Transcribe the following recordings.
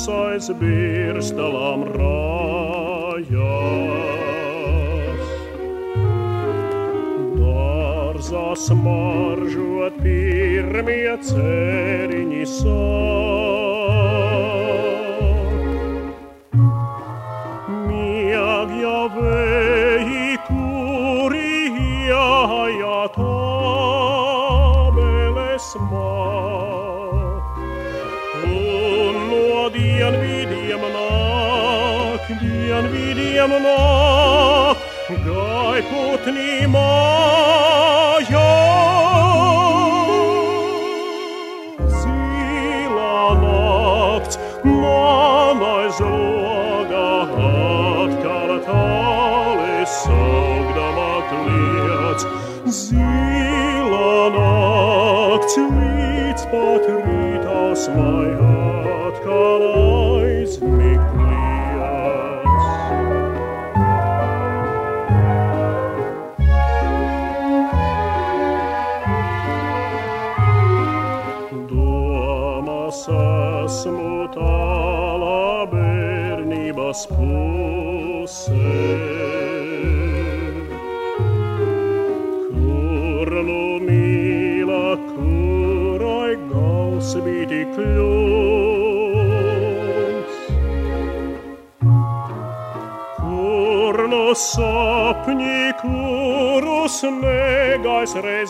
aizbirstalām rājās. Dārzā smaržot pirmie cēriņi sāk. Mieg jau vēji, kuri jājāt abeles māk. Un no dienvidiem nāk, gaiputni mājās. Zilā nakts man aiz loga atkal tāli saukdama kliedz. Zilā nakts līdz pat rītausmai atkal aizmigt liedz. Domās esmu tālā bērnības pusē, kur nu mīla, kurai gals bija tik ļauns, kur no sapņi, kurus negais reiz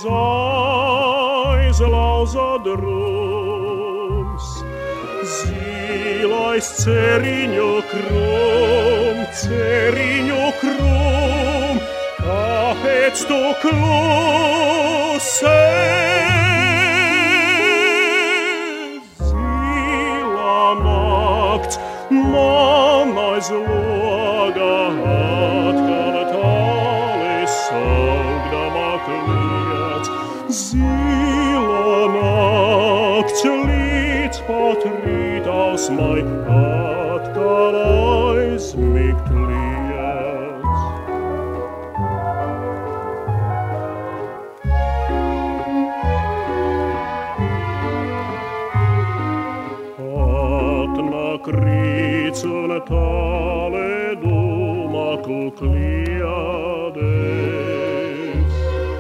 aizlauza drums. Zilais ceriņu krum, kāpēc tu klusē? Zilā nakts man aiz loga atkal tāli saukdama kliedz. Zilā nakts līdz pat rītausmai atkal aizmigt liedz. Atnāk rīts un tāle dūmaklu kliedēs.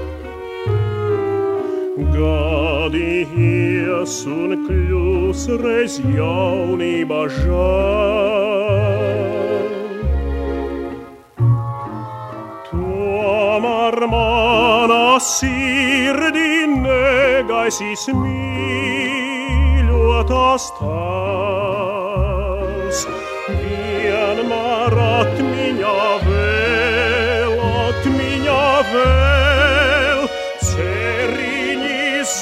Gadi ies un kļūs reiz jaunība žēl. Tomēr mana sirdī negaisīs mīļotās tēls. Vienmēr atmiņā vēl, ceriņi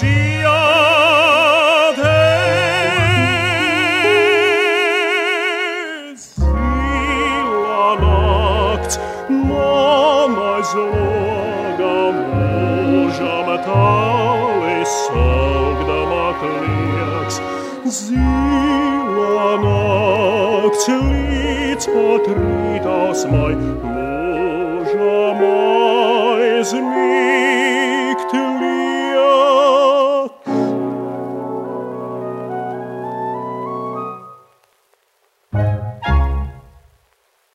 ziedēs. Zilā nakts man aiz loga mūžam tāli saukdama kliedz. Zilā nakts līdz pat rītausmai mūžam aizmigt.